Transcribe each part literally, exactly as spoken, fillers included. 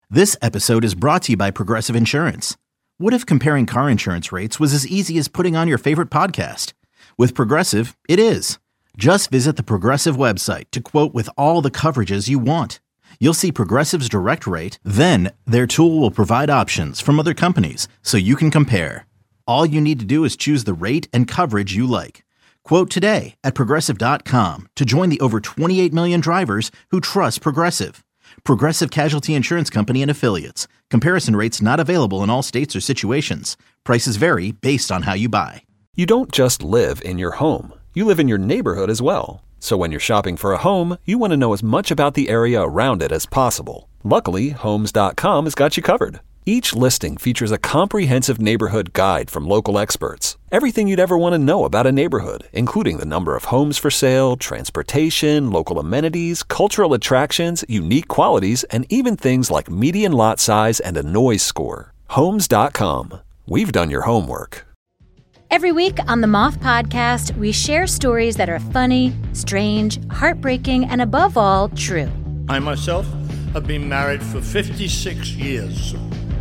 This episode is brought to you by Progressive Insurance. What if comparing car insurance rates was as easy as putting on your favorite podcast? With Progressive, it is. Just visit the Progressive website to quote with all the coverages you want. You'll see Progressive's direct rate, then their tool will provide options from other companies so you can compare. All you need to do is choose the rate and coverage you like. Quote today at Progressive dot com to join the over twenty-eight million drivers who trust Progressive. Progressive Casualty Insurance Company and Affiliates. Comparison rates not available in all states or situations. Prices vary based on how you buy. You don't just live in your home. You live in your neighborhood as well. So when you're shopping for a home, you want to know as much about the area around it as possible. Luckily, Homes dot com has got you covered. Each listing features a comprehensive neighborhood guide from local experts. Everything you'd ever want to know about a neighborhood, including the number of homes for sale, transportation, local amenities, cultural attractions, unique qualities, and even things like median lot size and a noise score. Homes dot com. We've done your homework. Every week on the Moth Podcast, we share stories that are funny, strange, heartbreaking, and above all, true. I myself have been married for fifty-six years.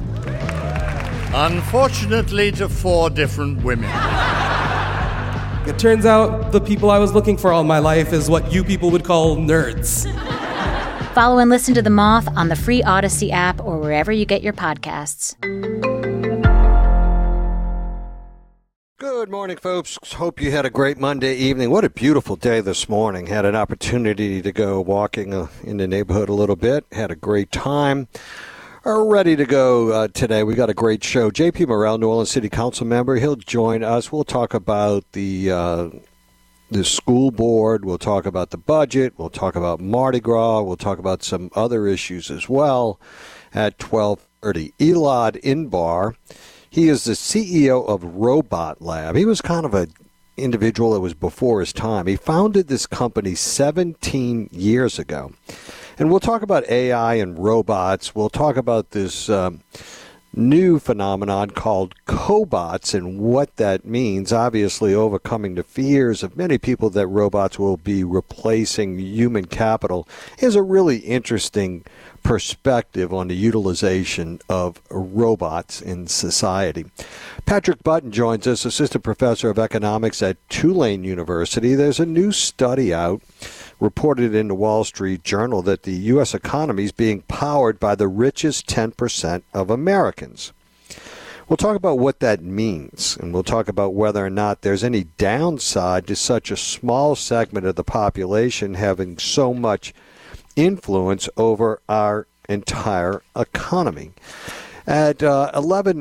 Unfortunately, to four different women. It turns out the people I was looking for all my life is what you people would call nerds. Follow and listen to The Moth on the free Odyssey app or wherever you get your podcasts. Good morning, folks. Hope you had a great Monday evening. What a beautiful day this morning. Had an opportunity to go walking uh, in the neighborhood a little bit. Had a great time. Are ready to go uh, today. We got a great show. J P Morrell, New Orleans City Council member, he'll join us. We'll talk about the uh, the school board. We'll talk about the budget. We'll talk about Mardi Gras. We'll talk about some other issues as well at twelve thirty. Elad Inbar, he is the C E O of Robot Lab. He was kind of an individual that was before his time. He founded this company seventeen years ago. And we'll talk about A I and robots. We'll talk about this um, new phenomenon called cobots and what that means. Obviously, overcoming the fears of many people that robots will be replacing human capital is a really interesting perspective on the utilization of robots in society. Patrick Button joins us, assistant professor of economics at Tulane University. There's a new study out reported in the Wall Street Journal that the U S economy is being powered by the richest ten percent of Americans. We'll talk about what that means, and we'll talk about whether or not there's any downside to such a small segment of the population having so much influence over our entire economy. At uh, eleven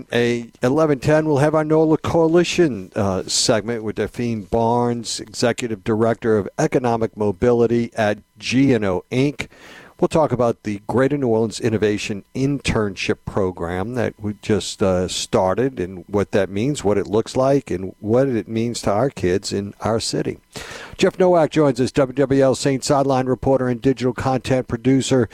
ten, we'll have our NOLA Coalition uh, segment with Daphne Barnes, Executive Director of Economic Mobility at G and O Incorporated. We'll talk about the Greater New Orleans Innovation Internship Program that we just uh, started and what that means, what it looks like, and what it means to our kids in our city. Jeff Nowak joins us, W W L Saints sideline reporter and digital content producer.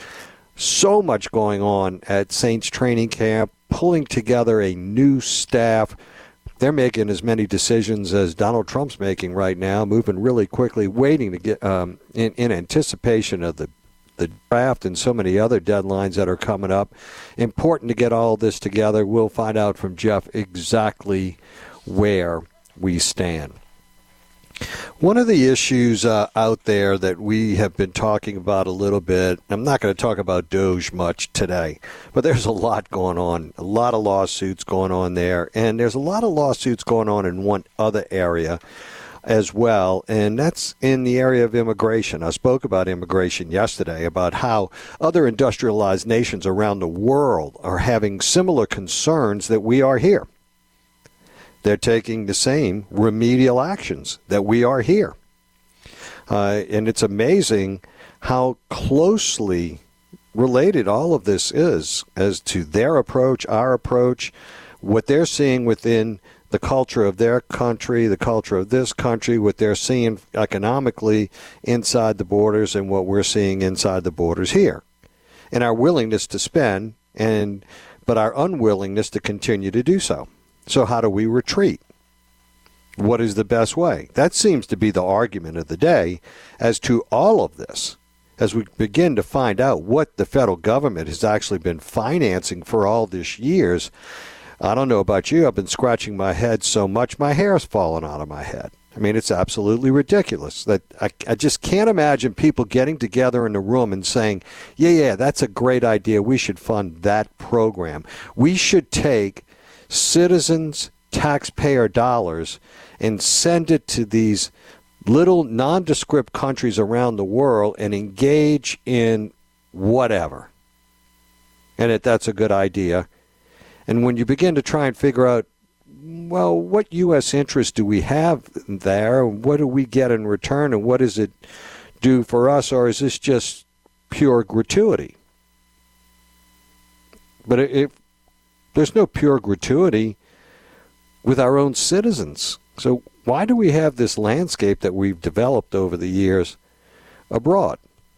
So much going on at Saints training camp, pulling together a new staff. They're making as many decisions as Donald Trump's making right now, moving really quickly, waiting to get um, in, in anticipation of the, the draft and so many other deadlines that are coming up. Important to get all this together. We'll find out from Jeff exactly where we stand. One of the issues uh, out there that we have been talking about a little bit, I'm not going to talk about Doge much today, but there's a lot going on, a lot of lawsuits going on there, and there's a lot of lawsuits going on in one other area as well, and that's in the area of immigration. I spoke about immigration yesterday, about how other industrialized nations around the world are having similar concerns that we are here. They're taking the same remedial actions that we are here. Uh, and it's amazing how closely related all of this is as to their approach, our approach, what they're seeing within the culture of their country, the culture of this country, what they're seeing economically inside the borders and what we're seeing inside the borders here. And our willingness to spend, and but our unwillingness to continue to do so. So how do we retreat? What is the best way? That seems to be the argument of the day as to all of this. as we begin to find out what the federal government has actually been financing for all these years, I don't know about you, I've been scratching my head so much my hair's falling out of my head. I mean, it's absolutely ridiculous. That I, I just can't imagine people getting together in a room and saying, yeah, yeah, that's a great idea. We should fund that program. We should take citizens' taxpayer dollars and send it to these little nondescript countries around the world and engage in whatever. And that that's a good idea. And when you begin to try and figure out, well, what U S interest do we have there? What do we get in return? And what does it do for us? Or is this just pure gratuity? But if there's no pure gratuity with our own citizens. So why do we have this landscape that we've developed over the years abroad?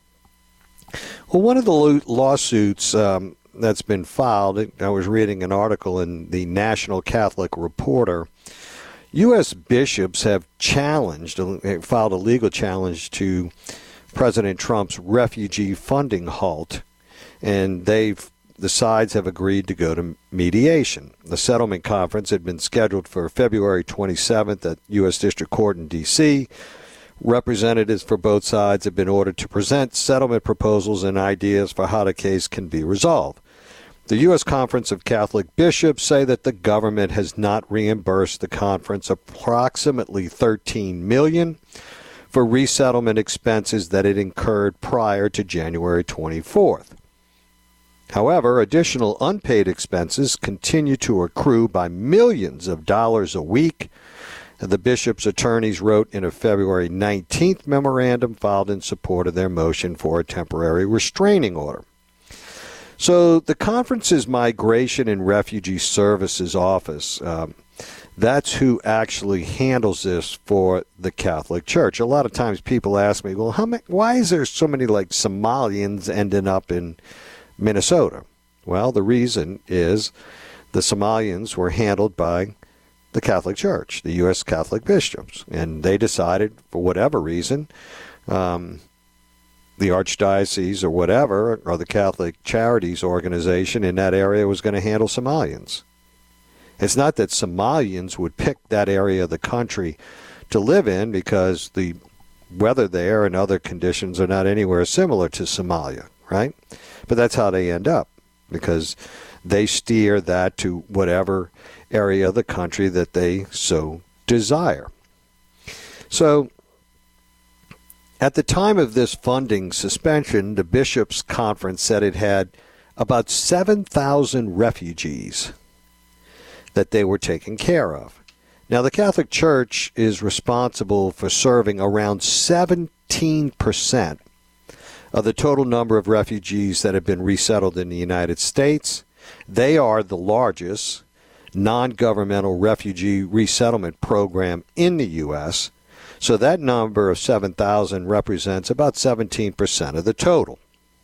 Well, one of the lawsuits um, that's been filed, I was reading an article in the National Catholic Reporter. U S bishops have challenged, filed a legal challenge to President Trump's refugee funding halt, and they've the sides have agreed to go to mediation. The settlement conference had been scheduled for February twenty-seventh at U S District Court in D C Representatives for both sides have been ordered to present settlement proposals and ideas for how the case can be resolved. The U S Conference of Catholic Bishops say that the government has not reimbursed the conference approximately thirteen million dollars for resettlement expenses that it incurred prior to January twenty-fourth. However, additional unpaid expenses continue to accrue by millions of dollars a week. The bishop's attorneys wrote in a February nineteenth memorandum filed in support of their motion for a temporary restraining order. So the conference's Migration and Refugee Services Office, um, that's who actually handles this for the Catholic Church. A lot of times people ask me, well, how many, why is there so many like Somalians ending up in Minnesota? Well, the reason is the Somalians were handled by the Catholic Church, the U S Catholic bishops, and they decided, for whatever reason, um, the Archdiocese or whatever, or the Catholic Charities organization in that area was going to handle Somalians. It's not that Somalians would pick that area of the country to live in because the weather there and other conditions are not anywhere similar to Somalia, right? But that's how they end up, because they steer that to whatever area of the country that they so desire. So at the time of this funding suspension, the Bishops' Conference said it had about seven thousand refugees that they were taking care of. Now, the Catholic Church is responsible for serving around seventeen percent of the total number of refugees that have been resettled in the United States. They are the largest non-governmental refugee resettlement program in the U S, so that number of seven thousand represents about seventeen percent of the total.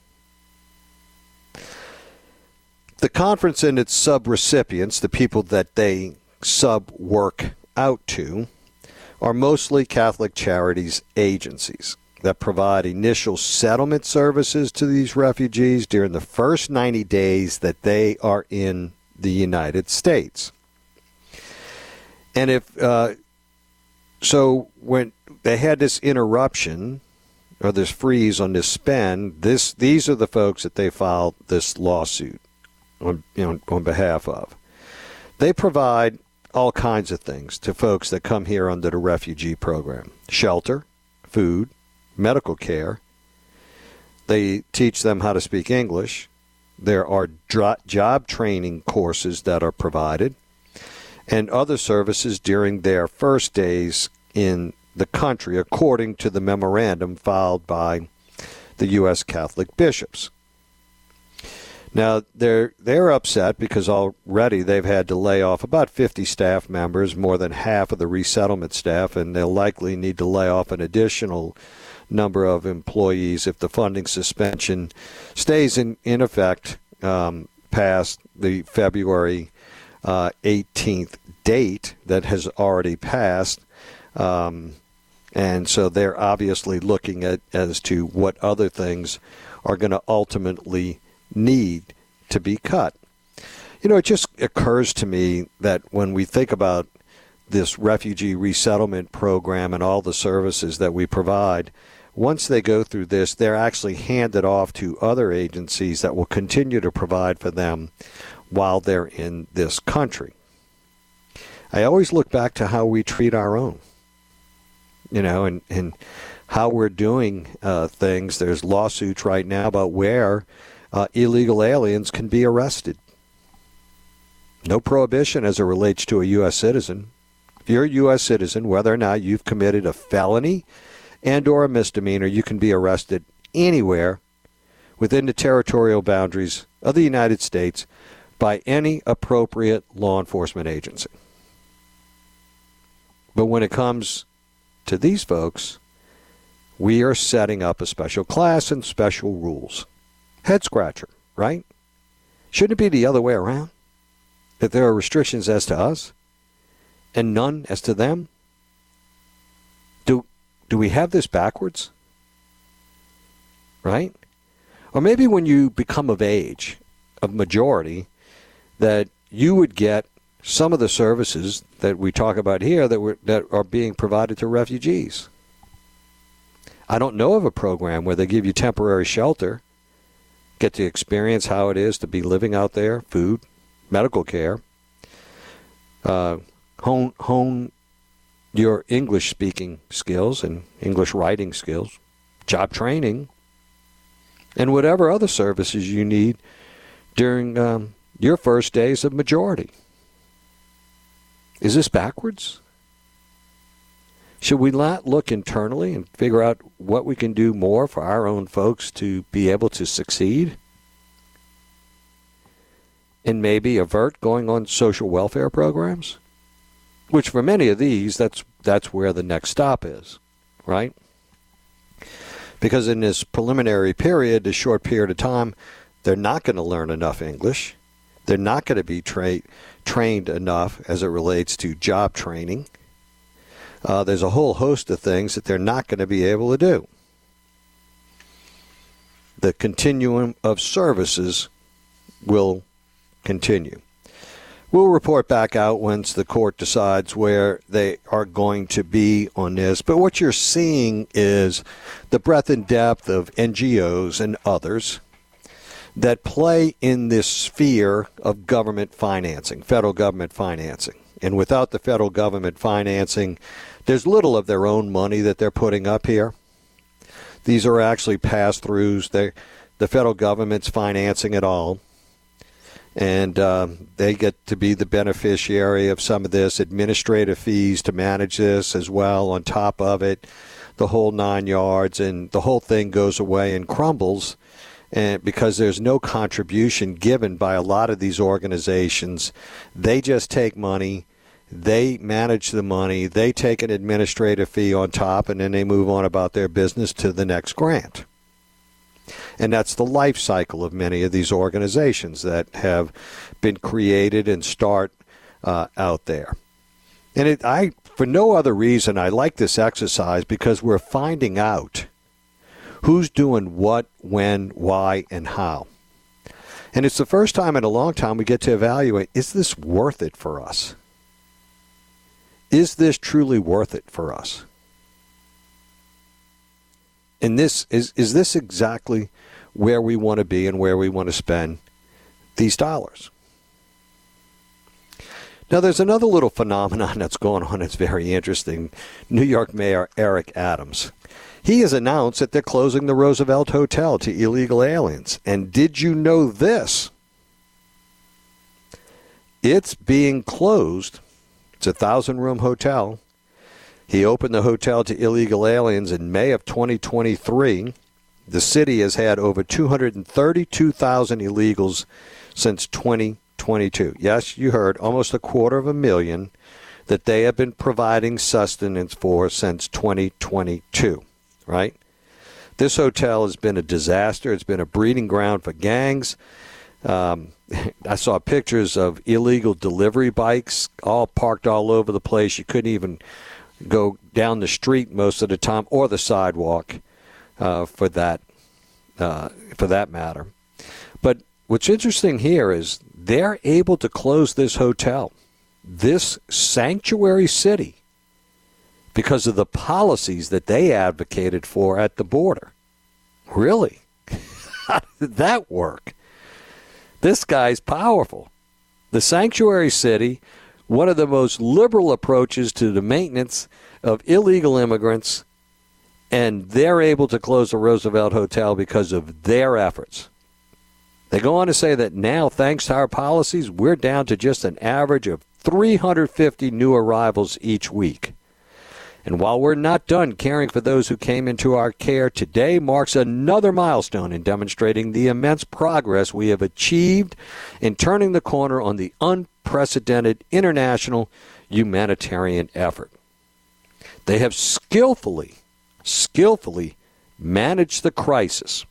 The conference and its sub-recipients, the people that they sub-work out to, are mostly Catholic Charities agencies that provide initial settlement services to these refugees during the first ninety days that they are in the United States. And if uh, so, when they had this interruption or this freeze on this spend, this these are the folks that they filed this lawsuit on, you know, on behalf of. They provide all kinds of things to folks that come here under the refugee program: shelter, food, medical care. They teach them how to speak English. There are dro- job training courses that are provided, and other services during their first days in the country, according to the memorandum filed by the U S Catholic bishops. Now, they're they're upset because already they've had to lay off about fifty staff members, more than half of the resettlement staff, and they'll likely need to lay off an additional number of employees if the funding suspension stays in, in effect um, past the February uh, eighteenth date that has already passed. Um, And so they're obviously looking at as to what other things are going to ultimately need to be cut. You know, it just occurs to me that when we think about this refugee resettlement program and all the services that we provide, once they go through this, they're actually handed off to other agencies that will continue to provide for them while they're in this country. I always look back to how we treat our own, you know, and, and how we're doing uh, things. There's lawsuits right now about where uh, illegal aliens can be arrested. No prohibition as it relates to a U S citizen. If you're a U S citizen, whether or not you've committed a felony and or a misdemeanor, you can be arrested anywhere within the territorial boundaries of the United States by any appropriate law enforcement agency. But when it comes to these folks, we are setting up a special class and special rules. Head scratcher, right? Shouldn't it be the other way around? That there are restrictions as to us and none as to them? Do do we have this backwards? Right? Or maybe when you become of age, of majority, that you would get some of the services that we talk about here that were, that are being provided to refugees. I don't know of a program where they give you temporary shelter, get to experience how it is to be living out there, food, medical care, uh, hone, hone your English-speaking skills and English writing skills, job training, and whatever other services you need during um, your first days of majority. Is this backwards? Should we not look internally and figure out what we can do more for our own folks to be able to succeed? And maybe avert going on social welfare programs? Which for many of these, that's that's where the next stop is, right? Because in this preliminary period, this short period of time, they're not going to learn enough English. They're not going to be tra- trained enough as it relates to job training. Uh, there's a whole host of things that they're not going to be able to do. The continuum of services will continue. We'll report back out once the court decides where they are going to be on this. But what you're seeing is the breadth and depth of N G Os and others that play in this sphere of government financing, federal government financing. And without the federal government financing, there's little of their own money that they're putting up here. These are actually pass-throughs. They, the federal government's financing it all. And um, they get to be the beneficiary of some of this, administrative fees to manage this as well on top of it, the whole nine yards, and the whole thing goes away and crumbles. And because there's no contribution given by a lot of these organizations, they just take money, they manage the money, they take an administrative fee on top, and then they move on about their business to the next grant. And that's the life cycle of many of these organizations that have been created and start uh, out there. And it, I, for no other reason, I like this exercise because we're finding out who's doing what, when, why, and how. And it's the first time in a long time we get to evaluate, is this worth it for us? Is this truly worth it for us? And this is is this exactly where we want to be and where we want to spend these dollars? Now, there's another little phenomenon that's going on that's very interesting. New York Mayor Eric Adams. He has announced that they're closing the Roosevelt Hotel to illegal aliens. And did you know this? It's being closed. It's a thousand-room hotel. He opened the hotel to illegal aliens in May of twenty twenty-three. The city has had over two hundred thirty-two thousand illegals since twenty twenty-two. Yes, you heard, almost a quarter of a million that they have been providing sustenance for since twenty twenty-two, right? This hotel has been a disaster. It's been a breeding ground for gangs. Um, I saw pictures of illegal delivery bikes all parked all over the place. You couldn't even go down the street most of the time, or the sidewalk, uh, for that uh, for that matter. But what's interesting here is they're able to close this hotel, this sanctuary city, because of the policies that they advocated for at the border. Really? How did that work? This guy's powerful. The sanctuary city, one of the most liberal approaches to the maintenance of illegal immigrants, and they're able to close the Roosevelt Hotel because of their efforts. They go on to say that now, thanks to our policies, we're down to just an average of three hundred fifty new arrivals each week. And while we're not done caring for those who came into our care, today marks another milestone in demonstrating the immense progress we have achieved in turning the corner on the unprecedented international humanitarian effort. They have skillfully, skillfully managed the crisis.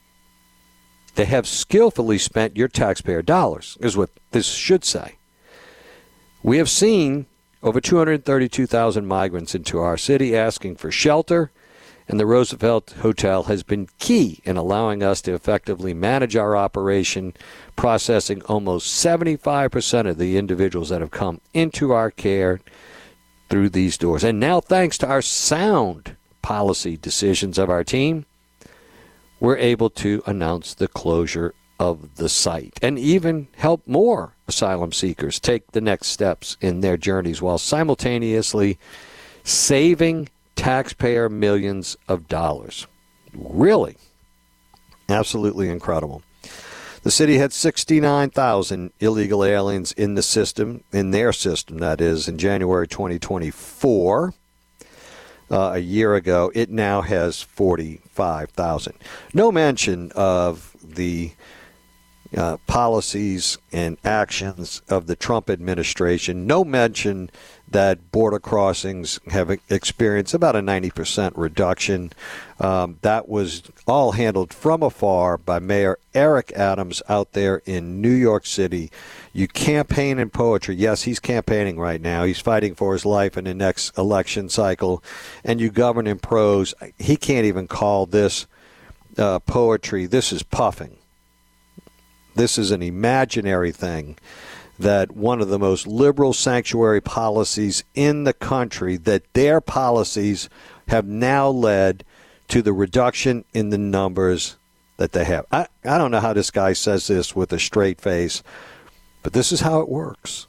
They have skillfully spent your taxpayer dollars, is what this should say. We have seen over two hundred thirty-two thousand migrants into our city asking for shelter, and the Roosevelt Hotel has been key in allowing us to effectively manage our operation, processing almost seventy-five percent of the individuals that have come into our care through these doors. And now, thanks to our sound policy decisions of our team, we're able to announce the closure of the site and even help more asylum seekers take the next steps in their journeys while simultaneously saving taxpayer millions of dollars. Really, absolutely incredible. The city had sixty-nine thousand illegal aliens in the system, in their system, that is, in January twenty twenty-four. Uh, a year ago, it now has forty-five thousand. No mention of the uh, policies and actions of the Trump administration. No mention that border crossings have experienced about a ninety percent reduction. Um, that was all handled from afar by Mayor Eric Adams out there in New York City. You campaign in poetry. Yes, he's campaigning right now. He's fighting for his life in the next election cycle. And you govern in prose. He can't even call this uh, poetry. This is puffing. This is an imaginary thing that one of the most liberal sanctuary policies in the country, that their policies have now led to the reduction in the numbers that they have. I, I don't know how this guy says this with a straight face, but this is how it works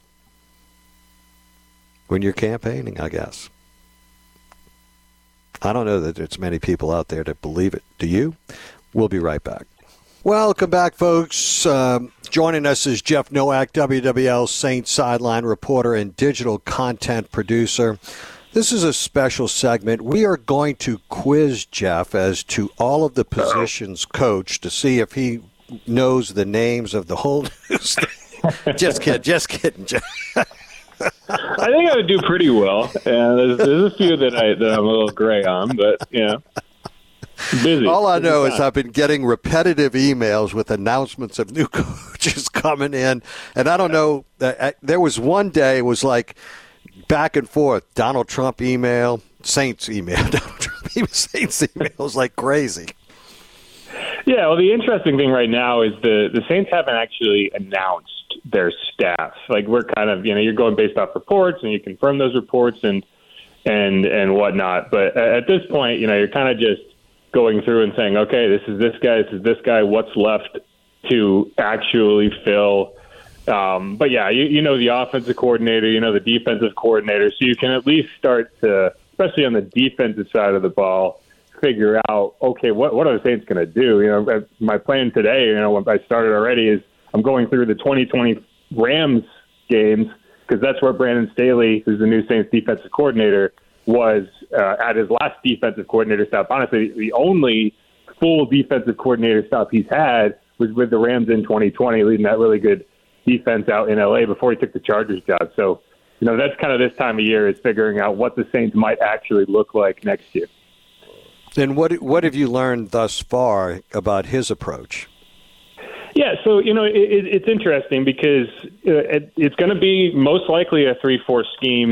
when you're campaigning, I guess. I don't know that there's many people out there that believe it. Do you? We'll be right back. Welcome back, folks. Um, joining us is Jeff Nowak, W W L Saints sideline reporter and digital content producer. This is a special segment. We are going to quiz Jeff as to all of the positions coached to see if he knows the names of the whole news. Just kidding, just kidding, Jeff. I think I would do pretty well. And there's, there's a few that I that I'm a little gray on, but you know. Busy. All I know is I've been getting repetitive emails with announcements of new coaches coming in, and I don't know. Uh, there was one day it was like back and forth. Donald Trump email, Saints email, Donald Trump email, Saints email. It was like crazy. Yeah, well, the interesting thing right now is the the Saints haven't actually announced their staff. Like we're kind of, you know, you're going based off reports, and you confirm those reports and and and whatnot. But at this point, you know, you're kind of just going through and saying, okay, this is this guy, this is this guy, what's left to actually fill. Um, but, yeah, you, you know the offensive coordinator, you know the defensive coordinator, so you can at least start to, especially on the defensive side of the ball, figure out, okay, what, what are the Saints going to do? You know, my plan today, you know, when I started already, is I'm going through the twenty twenty Rams games because that's where Brandon Staley, who's the new Saints defensive coordinator, was uh, at his last defensive coordinator stop. Honestly, the only full defensive coordinator stop he's had was with the Rams in twenty twenty, leading that really good defense out in L A before he took the Chargers job. So, you know, that's kind of this time of year is figuring out what the Saints might actually look like next year. And what what have you learned thus far about his approach? Yeah, so, you know, it, it's interesting because it, it's going to be most likely a three four scheme.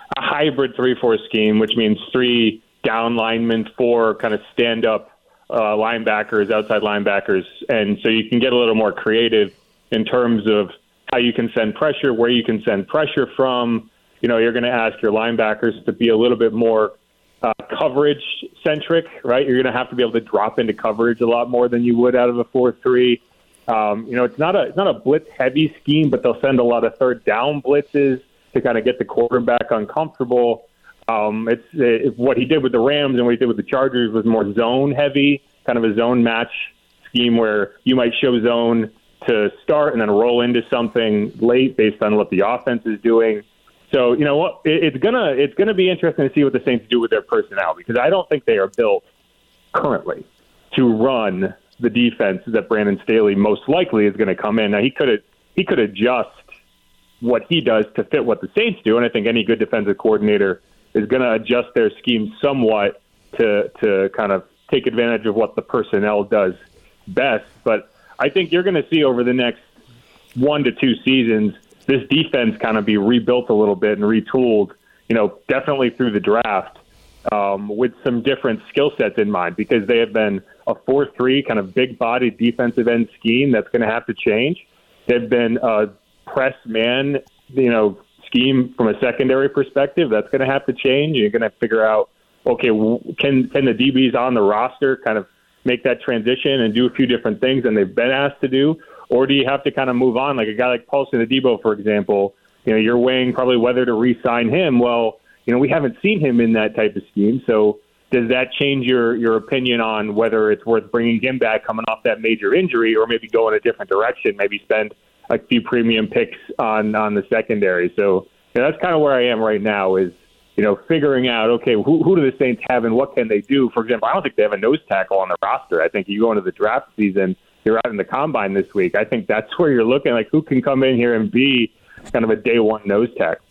a hybrid three four scheme, which means three down linemen, four kind of stand-up uh, linebackers, outside linebackers. And so you can get a little more creative in terms of how you can send pressure, where you can send pressure from. You know, you're going to ask your linebackers to be a little bit more uh, coverage-centric, right? You're going to have to be able to drop into coverage a lot more than you would out of a four three. Um, you know, it's not a it's not a blitz-heavy scheme, but they'll send a lot of third-down blitzes to kind of get the quarterback uncomfortable. Um, it's, it's what he did with the Rams and what he did with the Chargers was more zone-heavy, kind of a zone match scheme where you might show zone to start and then roll into something late based on what the offense is doing. So, you know what, it, it's gonna it's gonna be interesting to see what the Saints do with their personnel, because I don't think they are built currently to run the defense that Brandon Staley most likely is going to come in. Now he could he could adjust what he does to fit what the Saints do, and I think any good defensive coordinator is going to adjust their scheme somewhat to to kind of take advantage of what the personnel does best. But I think you're going to see over the next one to two seasons this defense kind of be rebuilt a little bit and retooled, you know, definitely through the draft, um, with some different skill sets in mind, because they have been a four three kind of big-bodied defensive end scheme that's going to have to change. They've been a press man, you know, scheme from a secondary perspective. That's going to have to change. You're going to figure out, okay, can can the D Bs on the roster kind of make that transition and do a few different things than they've been asked to do? Or do you have to kind of move on? Like a guy like Paulson Adebo, for example, you know, you're weighing probably whether to re-sign him. Well, you know, we haven't seen him in that type of scheme. So does that change your, your opinion on whether it's worth bringing him back coming off that major injury, or maybe go in a different direction, maybe spend a few premium picks on, on the secondary? So, you know, that's kind of where I am right now is, you know, figuring out, okay, who, who do the Saints have and what can they do? For example, I don't think they have a nose tackle on the roster. I think you go into the draft season, you're out in the combine this week. I think that's where you're looking, like who can come in here and be kind of a day one nose tackle.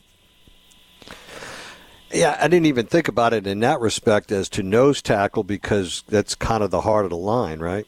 Yeah, I didn't even think about it in that respect as to nose tackle, because that's kind of the heart of the line, right?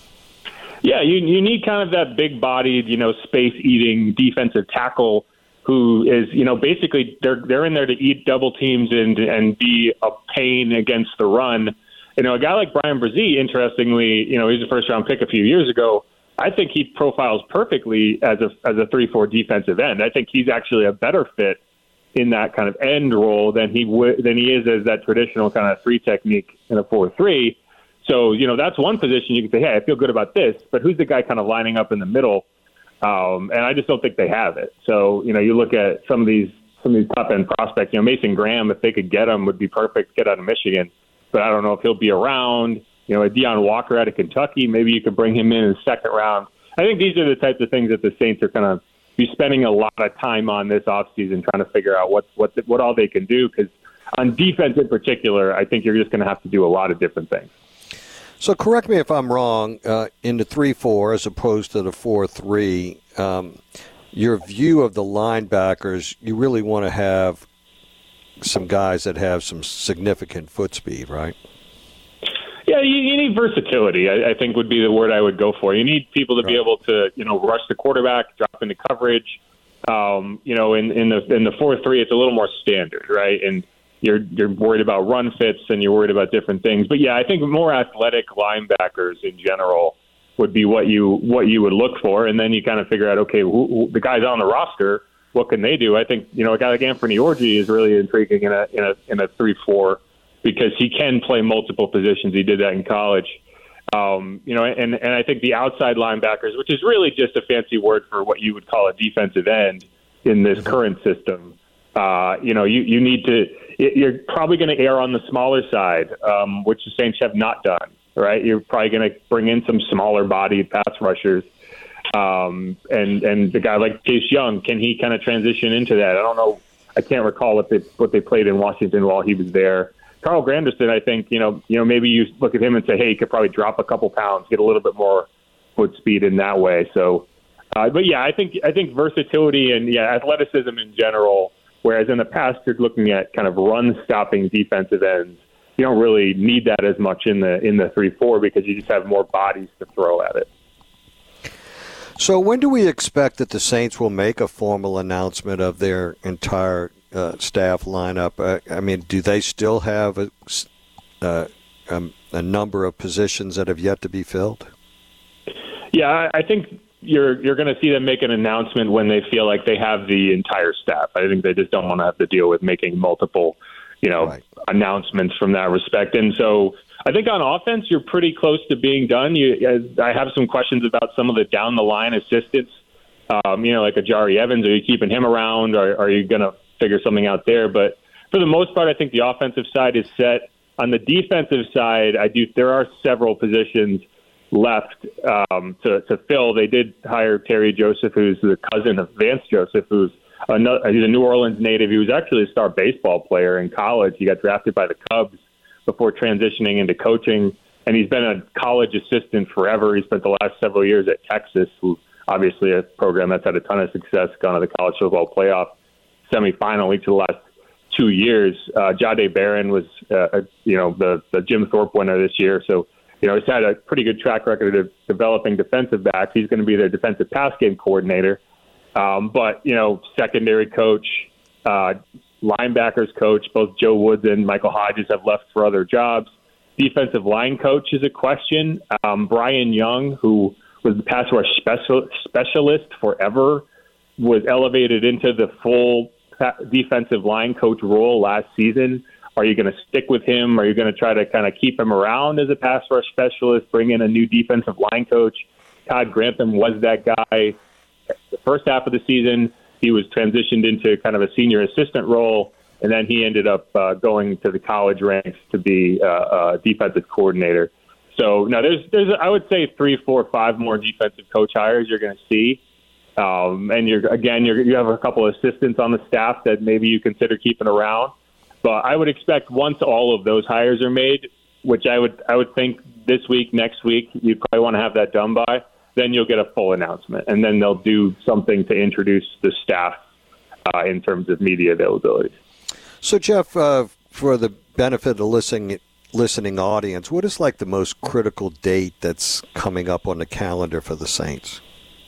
Yeah, you you need kind of that big-bodied, you know, space-eating defensive tackle who is, you know, basically they're they're in there to eat double teams and and be a pain against the run. You know, a guy like Brian Brzee, interestingly, you know, he's a first-round pick a few years ago. I think he profiles perfectly as a as a three four defensive end. I think he's actually a better fit in that kind of end role than he would than he is as that traditional kind of three technique in a four three. So, you know, that's one position you can say, hey, I feel good about this, but who's the guy kind of lining up in the middle? Um, and I just don't think they have it. So, you know, you look at some of these some of these top end prospects. You know, Mason Graham, if they could get him, would be perfect. Get out of Michigan, but I don't know if he'll be around. You know, a Deion Walker out of Kentucky, maybe you could bring him in in the second round. I think these are the types of things that the Saints are kind of be spending a lot of time on this offseason, trying to figure out what what what all they can do. Because on defense in particular, I think you're just going to have to do a lot of different things. So correct me if I'm wrong, uh, in the three four as opposed to the four three, um, your view of the linebackers, you really want to have some guys that have some significant foot speed, right? Yeah, you, you need versatility, I, I think would be the word I would go for. You need people to right. be able to, you know, rush the quarterback, drop into coverage. Um, you know, in, in the in the four three, it's a little more standard, right? And You're you're worried about run fits and you're worried about different things. But yeah, I think more athletic linebackers in general would be what you what you would look for, and then you kind of figure out, okay, who, who, the guys on the roster, what can they do? I think, you know, a guy like Anthony Orji is really intriguing in a in a in a three four because he can play multiple positions. He did that in college. Um, you know, and and I think the outside linebackers, which is really just a fancy word for what you would call a defensive end in this mm-hmm. current system. Uh, you know, you, you need to – you're probably going to err on the smaller side, um, which the Saints have not done, right? You're probably going to bring in some smaller-bodied pass rushers. Um, and, and the guy like Chase Young, can he kind of transition into that? I don't know. I can't recall what they, what they played in Washington while he was there. Carl Granderson, I think, you know, you know, maybe you look at him and say, hey, he could probably drop a couple pounds, get a little bit more foot speed in that way. So, uh, but, yeah, I think I think versatility and, yeah, athleticism in general – whereas in the past, you're looking at kind of run-stopping defensive ends. You don't really need that as much in the in the three four because you just have more bodies to throw at it. So when do we expect that the Saints will make a formal announcement of their entire uh, staff lineup. Uh, I mean, do they still have a, uh, um, a number of positions that have yet to be filled? Yeah, I think you're you're going to see them make an announcement when they feel like they have the entire staff. I think they just don't want to have to deal with making multiple, you know, right. announcements from that respect. And so I think on offense, you're pretty close to being done. You, I have some questions about some of the down the line assistants. Um, you know, like a Jari Evans. Are you keeping him around? Or are you going to figure something out there? But for the most part, I think the offensive side is set. On the defensive side, I do. There are several positions left um, to, to fill. They did hire Terry Joseph, who's the cousin of Vance Joseph, who's another, he's a New Orleans native. He was actually a star baseball player in college. He got drafted by the Cubs before transitioning into coaching, and he's been a college assistant forever. He spent the last several years at Texas, who obviously a program that's had a ton of success, gone to the college football playoff semifinal each of the last two years. Uh, Jahdae Barron was, uh, you know, the, the Jim Thorpe winner this year, so you know, he's had a pretty good track record of developing defensive backs. He's going to be their defensive pass game coordinator. Um, but, you know, secondary coach, uh, linebackers coach, both Joe Woods and Michael Hodges have left for other jobs. Defensive line coach is a question. Um, Brian Young, who was the pass rush special, specialist forever, was elevated into the full defensive line coach role last season. Are you going to stick with him? Are you going to try to kind of keep him around as a pass rush specialist, bring in a new defensive line coach? Todd Grantham was that guy. The first half of the season, he was transitioned into kind of a senior assistant role, and then he ended up uh, going to the college ranks to be uh, a defensive coordinator. So now there's, there's I would say three, four, five more defensive coach hires you're going to see. Um, and you're again, you're, you have a couple of assistants on the staff that maybe you consider keeping around. But I would expect once all of those hires are made, which I would I would think this week, next week, you'd probably want to have that done by, then you'll get a full announcement. And then they'll do something to introduce the staff uh, in terms of media availability. So, Jeff, uh, for the benefit of the listening, listening audience, what is like the most critical date that's coming up on the calendar for the Saints?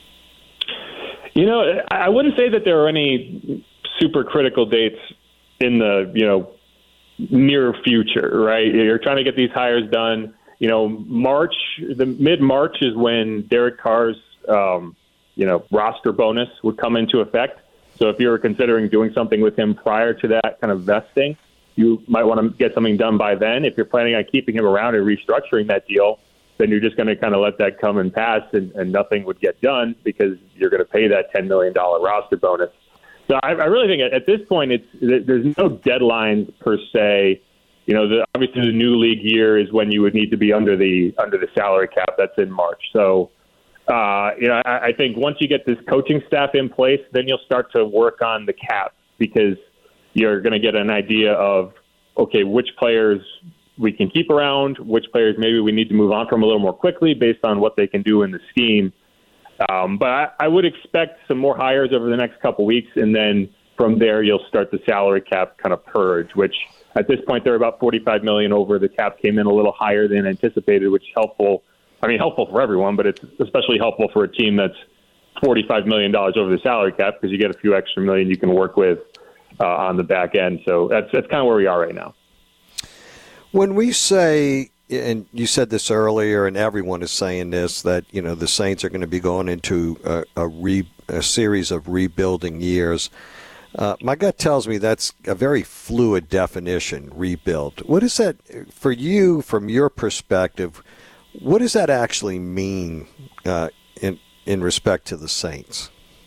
You know, I wouldn't say that there are any super critical dates in the, you know, near future, right? You're trying to get these hires done. You know, March, the mid-March is when Derek Carr's, um, you know, roster bonus would come into effect. So if you're considering doing something with him prior to that kind of vesting, you might want to get something done by then. If you're planning on keeping him around and restructuring that deal, then you're just going to kind of let that come and pass, and, and nothing would get done because you're going to pay that ten million dollars roster bonus. So I, I really think at this point, it's there's no deadlines per se. You know, the, obviously the new league year is when you would need to be under the under the salary cap. That's in March. So, uh, you know, I, I think once you get this coaching staff in place, then you'll start to work on the cap because you're going to get an idea of, okay, which players we can keep around, which players maybe we need to move on from a little more quickly based on what they can do in the scheme. Um, but I, I would expect some more hires over the next couple weeks, and then from there you'll start the salary cap kind of purge, which at this point they're about forty-five million dollars over. The cap came in a little higher than anticipated, which is helpful. I mean, helpful for everyone, but it's especially helpful for a team that's forty-five million dollars over the salary cap because you get a few extra million you can work with uh, on the back end. So that's that's kind of where we are right now. When we say, and you said this earlier, and everyone is saying this, that you know the Saints are going to be going into a, a, re, a series of rebuilding years. Uh, my gut tells me that's a very fluid definition, rebuild. What is that for you, from your perspective? What does that actually mean uh, in in respect to the Saints?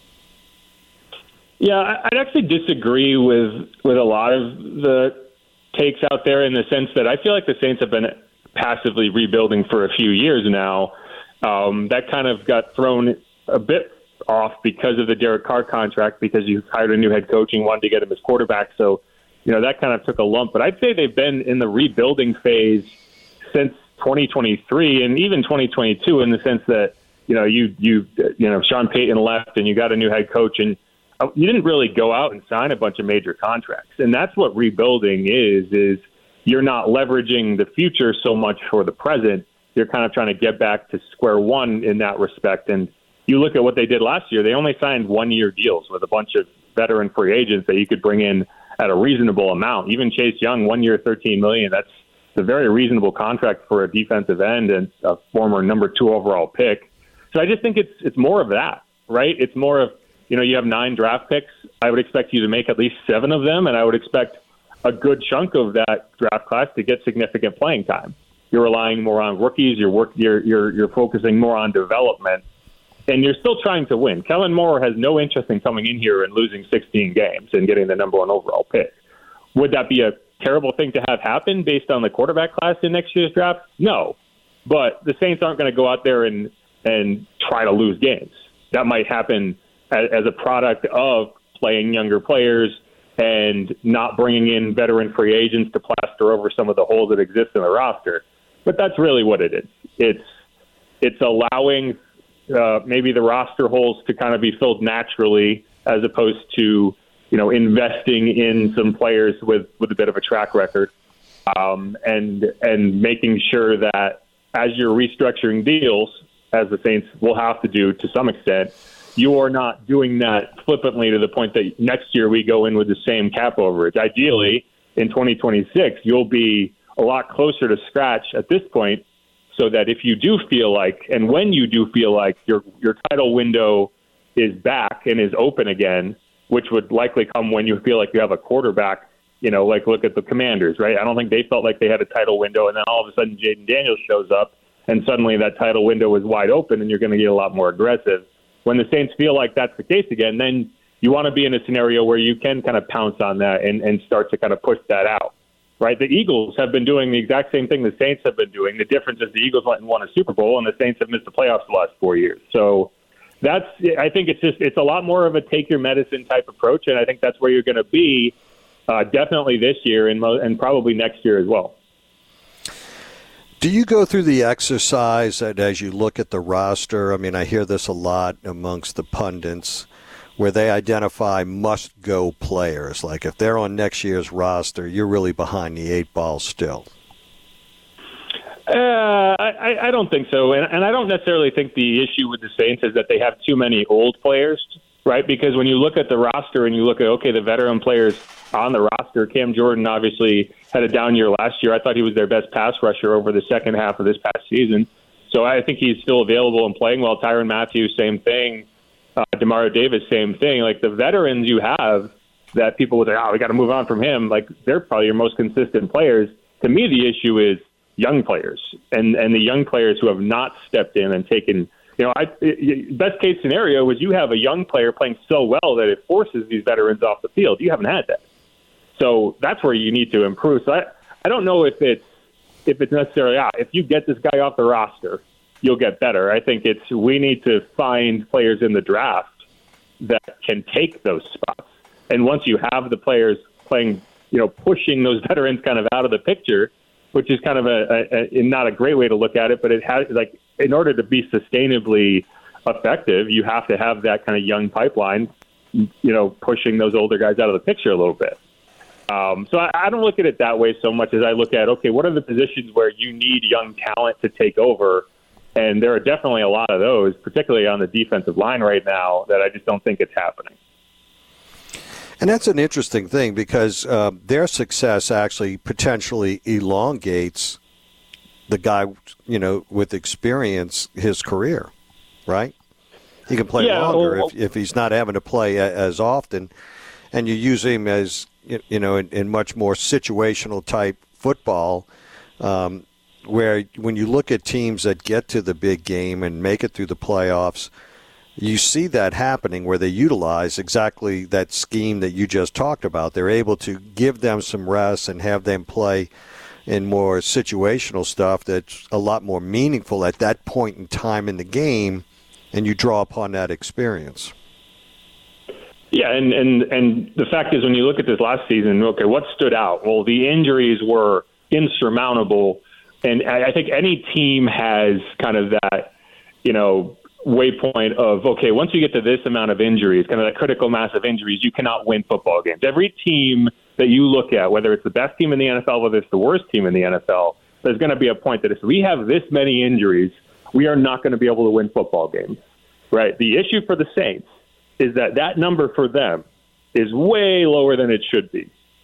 Yeah, I'd actually disagree with with a lot of the takes out there in the sense that I feel like the Saints have been passively rebuilding for a few years now. Um, that kind of got thrown a bit off because of the Derek Carr contract, because you hired a new head coach and wanted to get him as quarterback. So, you know, that kind of took a lump. But I'd say they've been in the rebuilding phase since twenty twenty-three and even twenty twenty-two, in the sense that, you know, you, you, you know, Sean Payton left and you got a new head coach, and you didn't really go out and sign a bunch of major contracts. And that's what rebuilding is, is you're not leveraging the future so much for the present. You're kind of trying to get back to square one in that respect. And you look at what they did last year, they only signed one-year deals with a bunch of veteran free agents that you could bring in at a reasonable amount. Even Chase Young, one year, thirteen million dollars. That's a very reasonable contract for a defensive end and a former number two overall pick. So I just think it's it's more of that, right? It's more of, you know, you have nine draft picks. I would expect you to make at least seven of them, and I would expect a good chunk of that draft class to get significant playing time. You're relying more on rookies. You're work. You're you're you're focusing more on development, and you're still trying to win. Kellen Moore has no interest in coming in here and losing sixteen games and getting the number one overall pick. Would that be a terrible thing to have happen based on the quarterback class in next year's draft? No, but the Saints aren't going to go out there and and try to lose games. That might happen as, as a product of playing younger players and not bringing in veteran free agents to plaster over some of the holes that exist in the roster. But that's really what it is. It's it's allowing uh, maybe the roster holes to kind of be filled naturally, as opposed to, you know, investing in some players with, with a bit of a track record, um, and and making sure that as you're restructuring deals, as the Saints will have to do to some extent, you are not doing that flippantly to the point that next year we go in with the same cap overage. Ideally, in twenty twenty-six, you'll be a lot closer to scratch at this point, so that if you do feel like, and when you do feel like your your title window is back and is open again, which would likely come when you feel like you have a quarterback, you know, like look at the Commanders, right? I don't think they felt like they had a title window, and then all of a sudden Jaden Daniels shows up, and suddenly that title window is wide open, and you're going to get a lot more aggressive. When the Saints feel like that's the case again, then you want to be in a scenario where you can kind of pounce on that and, and start to kind of push that out, right? The Eagles have been doing the exact same thing the Saints have been doing. The difference is the Eagles went and won a Super Bowl, and the Saints have missed the playoffs the last four years. So that's, I think it's just, it's a lot more of a take your medicine type approach, and I think that's where you're going to be uh, definitely this year and, mo- and probably next year as well. Do you go through the exercise that as you look at the roster? I mean, I hear this a lot amongst the pundits, where they identify must-go players. Like if they're on next year's roster, you're really behind the eight ball still. Uh, I, I don't think so, and, and I don't necessarily think the issue with the Saints is that they have too many old players, right? Because when you look at the roster and you look at, okay, the veteran players on the roster, Cam Jordan obviously had a down year last year. I thought he was their best pass rusher over the second half of this past season. So I think he's still available and playing well. Tyrann Mathieu, same thing. Uh, Demario Davis, same thing. Like the veterans you have that people would say, oh, we got to move on from him. Like they're probably your most consistent players. To me, the issue is young players and, and the young players who have not stepped in and taken, you know, I, it, best case scenario is you have a young player playing so well that it forces these veterans off the field. You haven't had that. So that's where you need to improve. So I, I don't know if it's, if it's necessarily, ah, if you get this guy off the roster, you'll get better. I think it's, we need to find players in the draft that can take those spots. And once you have the players playing, you know, pushing those veterans kind of out of the picture, which is kind of a, a, a not a great way to look at it, but it has, like, in order to be sustainably effective, you have to have that kind of young pipeline, you know, pushing those older guys out of the picture a little bit. Um, so I, I don't look at it that way so much as I look at, okay, what are the positions where you need young talent to take over? And there are definitely a lot of those, particularly on the defensive line right now, that I just don't think it's happening. And that's an interesting thing because uh, their success actually potentially elongates the guy, you know, with experience, his career, right? He can play yeah, longer well, if, if he's not having to play a, as often, and you use him as, you know, in, in much more situational type football, um, where when you look at teams that get to the big game and make it through the playoffs, you see that happening where they utilize exactly that scheme that you just talked about. They're able to give them some rest and have them play in more situational stuff that's a lot more meaningful at that point in time in the game, and you draw upon that experience. Yeah, and, and, and the fact is when you look at this last season, okay, what stood out? Well, the injuries were insurmountable, and I think any team has kind of that, you know, waypoint of, okay, once you get to this amount of injuries, kind of that critical mass of injuries, you cannot win football games. Every team that you look at, whether it's the best team in the N F L, whether it's the worst team in the N F L, there's going to be a point that if we have this many injuries, we are not going to be able to win football games, right? The issue for the Saints is that that number for them is way lower than it should be.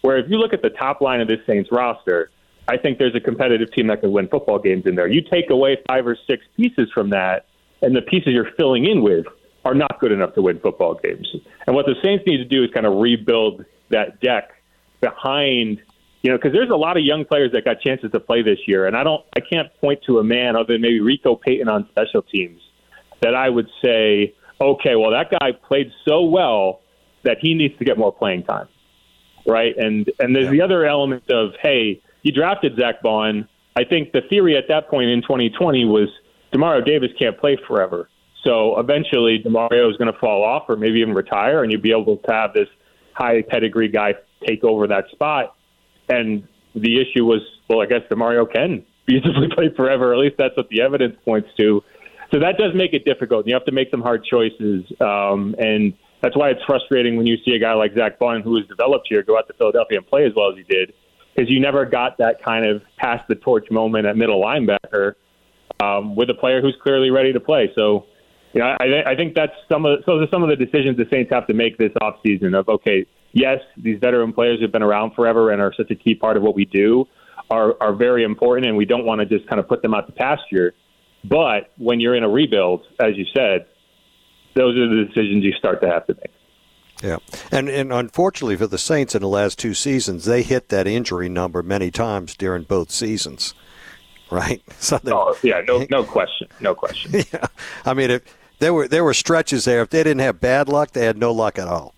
Where if you look at the top line of this Saints roster, I think there's a competitive team that could win football games in there. You take away five or six pieces from that, and the pieces you're filling in with are not good enough to win football games. And what the Saints need to do is kind of rebuild that deck behind, you know, because there's a lot of young players that got chances to play this year, and I don't, I can't point to a man other than maybe Rico Payton on special teams that I would say, okay, well, that guy played so well that he needs to get more playing time, right? And and there's yeah. the other element of, hey, you drafted Zach Bond. I think the theory at that point in twenty twenty was Demario Davis can't play forever. So eventually Demario is going to fall off or maybe even retire, and you'd be able to have this high pedigree guy take over that spot. And the issue was, well, I guess Demario can beautifully play forever. At least that's what the evidence points to. So that does make it difficult. You have to make some hard choices. Um, and that's why it's frustrating when you see a guy like Zach Bond, who was developed here, go out to Philadelphia and play as well as he did, because you never got that kind of pass the torch moment at middle linebacker um, with a player who's clearly ready to play. So, you know, I, I think that's some of the, so some of the decisions the Saints have to make this offseason of, okay, yes, these veteran players have been around forever and are such a key part of what we do are, are very important, and we don't want to just kind of put them out to pasture. But when you're in a rebuild, as you said, those are the decisions you start to have to make. Yeah, and and unfortunately for the Saints in the last two seasons, they hit that injury number many times during both seasons, right? So oh, yeah, no no question, no question. Yeah, I mean, if there were there were stretches there. If they didn't have bad luck, they had no luck at all.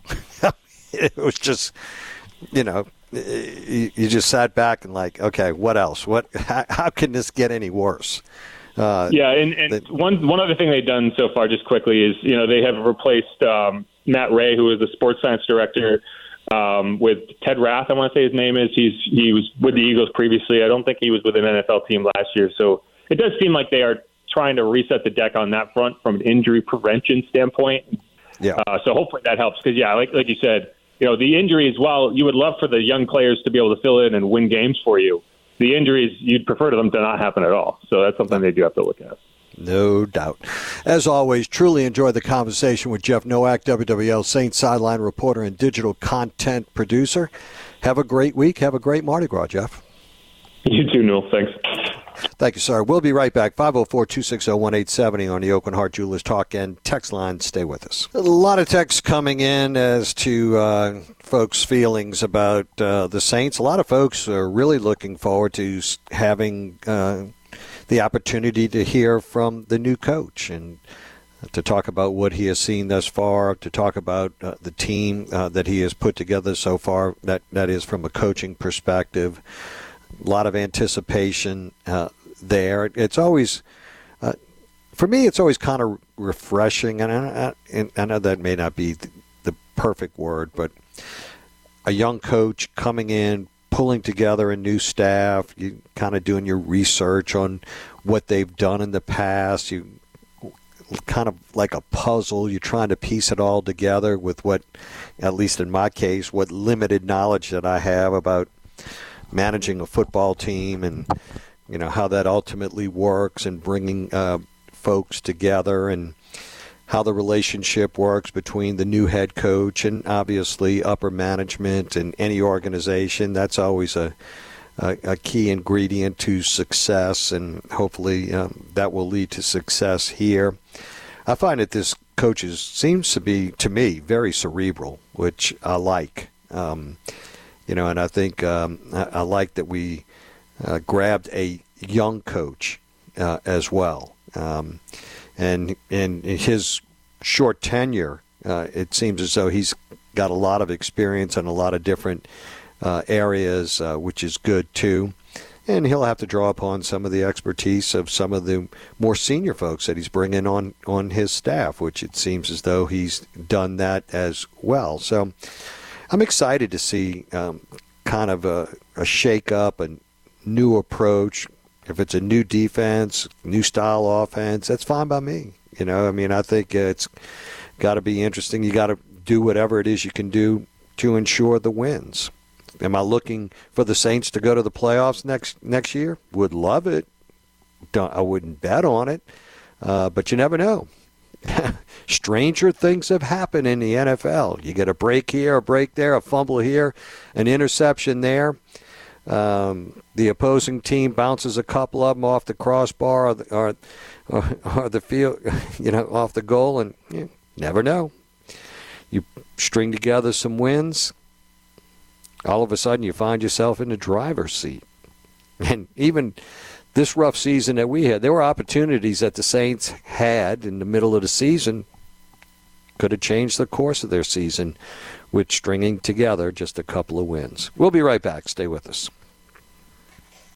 It was just, you know, you, you just sat back and like, okay, what else? What? How, how can this get any worse? Uh, yeah, and, and the, one one other thing they've done so far, just quickly, is you know they have replaced um, Matt Ray, who is the sports science director, um, with Ted Rath. I want to say his name is. He's he was with the Eagles previously. I don't think he was with an N F L team last year. So it does seem like they are trying to reset the deck on that front from an injury prevention standpoint. Yeah. Uh, so hopefully that helps because yeah, like like you said, you know the injuries. While you would love for the young players to be able to fill in and win games for you, the injuries, you'd prefer to them to not happen at all. So that's something they do have to look at. No doubt. As always, truly enjoyed the conversation with Jeff Nowak, W W L Saints sideline reporter and digital content producer. Have a great week. Have a great Mardi Gras, Jeff. You too, Newell. Thanks. Thank you, sir. We'll be right back. five oh four, two six oh, one eight seven oh on the Oakland Heart Jewelers Talk and text line. Stay with us. A lot of texts coming in as to uh, folks' feelings about uh, the Saints. A lot of folks are really looking forward to having uh, the opportunity to hear from the new coach and to talk about what he has seen thus far, to talk about uh, the team uh, that he has put together so far, that, that is from a coaching perspective. A lot of anticipation uh, there. It's always, uh, for me, it's always kind of refreshing, and I, and I know that may not be the perfect word, but a young coach coming in, pulling together a new staff, you kind of doing your research on what they've done in the past, you kind of like a puzzle, you're trying to piece it all together with what, at least in my case, what limited knowledge that I have about managing a football team and, you know, how that ultimately works and bringing uh, folks together and how the relationship works between the new head coach and obviously upper management and any organization. That's always a, a, a key ingredient to success, and hopefully um, that will lead to success here. I find that this coach is, seems to be, to me, very cerebral, which I like. Um, You know, and I think um, I, I like that we uh, grabbed a young coach uh, as well. Um, and in his short tenure, uh, it seems as though he's got a lot of experience in a lot of different uh, areas, uh, which is good too. And he'll have to draw upon some of the expertise of some of the more senior folks that he's bringing on, on his staff, which it seems as though he's done that as well. So I'm excited to see um, kind of a, a shake-up, a new approach. If it's a new defense, new style offense, that's fine by me. You know, I mean, I think it's got to be interesting. You got to do whatever it is you can do to ensure the wins. Am I looking for the Saints to go to the playoffs next next year? Would love it. Don't, I wouldn't bet on it, uh, but you never know. Stranger things have happened in the N F L. You get a break here, a break there, a fumble here, an interception there. Um, the opposing team bounces a couple of them off the crossbar or the, or, or, or the field, you know, off the goal, and you never know. You string together some wins, all of a sudden you find yourself in the driver's seat. And even this rough season that we had, there were opportunities that the Saints had in the middle of the season, could have changed the course of their season with stringing together just a couple of wins. We'll be right back. Stay with us.